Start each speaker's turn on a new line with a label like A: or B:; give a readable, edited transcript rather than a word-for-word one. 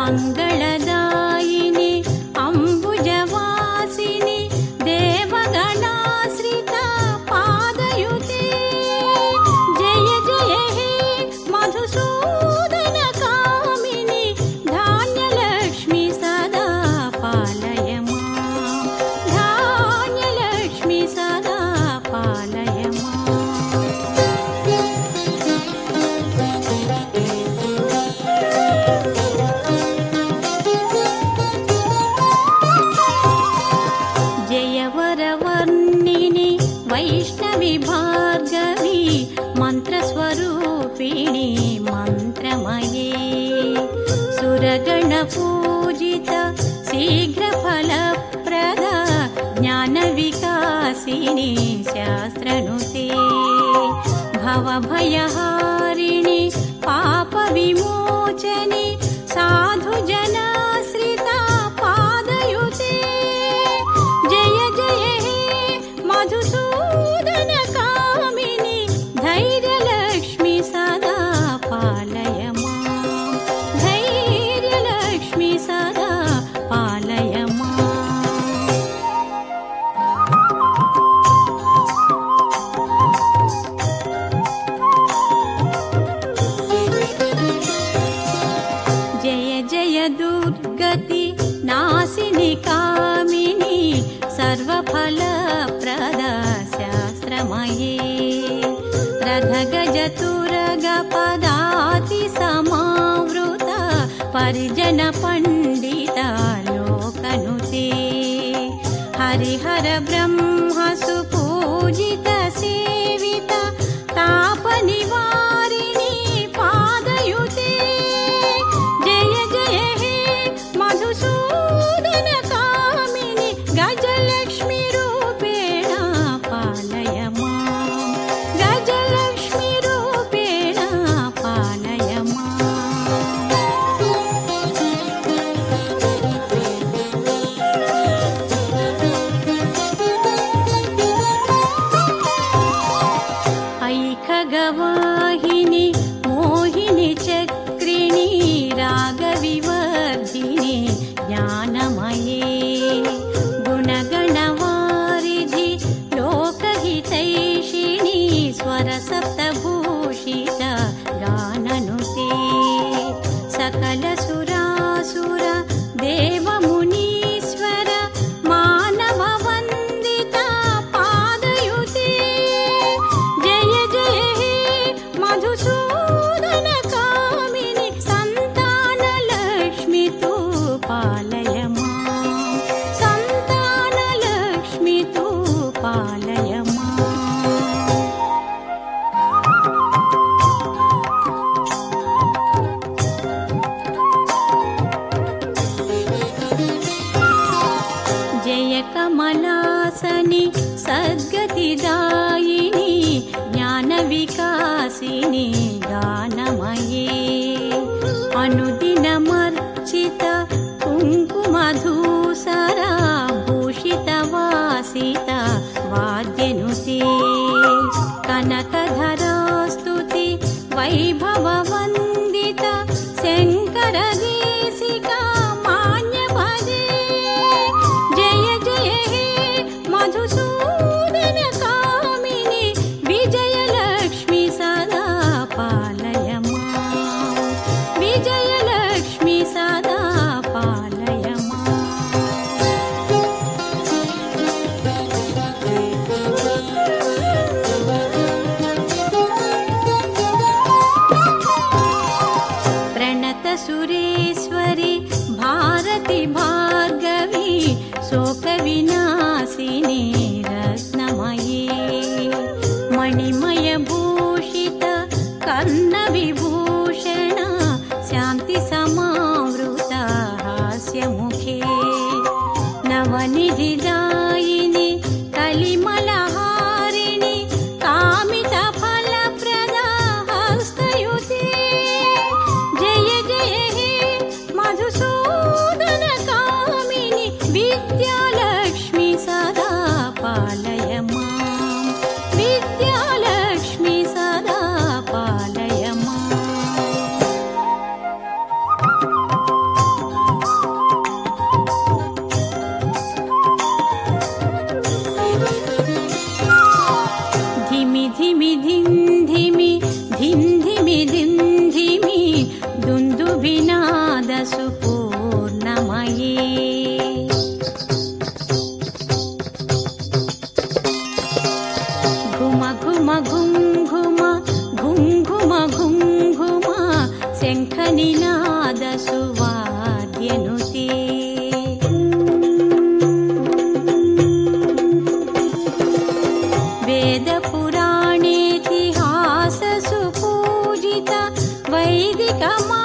A: మంగళదాయిని అంబుజవాసిని దేవగణాశ్రిత పాదయుతే జయ జయ హే మధుసూదన కామిని ధాన్యలక్ష్మి సదా పాలయ మాం ధాన్యలక్ష్మి సదా పాలయ మాం. జయవరవర్ణిని వైష్ణవి భార్గవి మంత్రస్వరూపిణి మంత్రమయే సురగణ పూజిత శీఘ్రఫలప్రద జ్ఞాన వికాసిని శాస్త్రనుతే భవభయహారిణి పాప విమోచని సాధుజనాశ్రిత పాదయుతే జయ జయ హే మధుసూదన కామిని ధైర్యలక్ష్మి సదా పాలయ మాం ధైర్యలక్ష్మి సదా పాలయ మాం. జయ జయ దుర్గతి నాశిని కామిని సర్వఫలప్రద శాస్త్రమయే రథగజతురగ పదాతి సమావృత పరిజన పండిత లోకనుతే హరిహర బ్రహ్మ సుపూజిత సేవిత తాప నివారిణి పాదయుతే జయ జయ హే మధుసూదన కామిని గజలక్ష్మి రూపేణ పాలయ మాం గజలక్ష్మి రూపేణ పాలయ మాం. ఐఖగవాహిని మోహిని చక్రిణి రాగవివర్ధిని జ్ఞానమయే గుణగణవారిధి లోకహితైషిణి స్వరసప్తభూషిత గాననుతే సకల సురాసుర దేవమునీశ్వర మానవ వందిత పాదయుతే జయ జయ హే మధుసూదన కామిని సంతానలక్ష్మి తు పాలయ మాం సంతానలక్ష్మి తు పాలయ మాం. జయ కమలాసని సద్గతిదాయిని జ్ఞాన వికాసిని గానమయే అనుదినమర్చిత కుంకుమధూసర భూషిత వాసిత వాద్యనుతే కనకధరాస్తుతి వైభవ వందిత శంకర దేశిక మాన్య భజే జయ జయ హే మధుసూదన కామిని విజయలక్ష్మి సదా పాలయ మాం విజయలక్ష్మి సదా పాలయ మాం. ప్రణత సురేశ్వరి భారతి భార్గవి శోక వినాశిని రత్నమయే మణిమయ భూషిత కర్ణ విభూషణ శాంతి సమావృత హాస్యముఖే నవనిధిదాయిని కలిమలహారిణి కామిత ఫలప్రద హస్తయుతే జయ జయ హే మధుసూదన కామిని విద్యాలక్ష్మి సదా పాలయ మాం విద్యాలక్ష్మి సదా పాలయ మాం. सुपूर्णमये घुम घुम घुम घुम घुम घुम घुम घुम शङ्खनिनाद सुवाद्यनुते वेदपुराणेतिहास सुपूजित वैदिक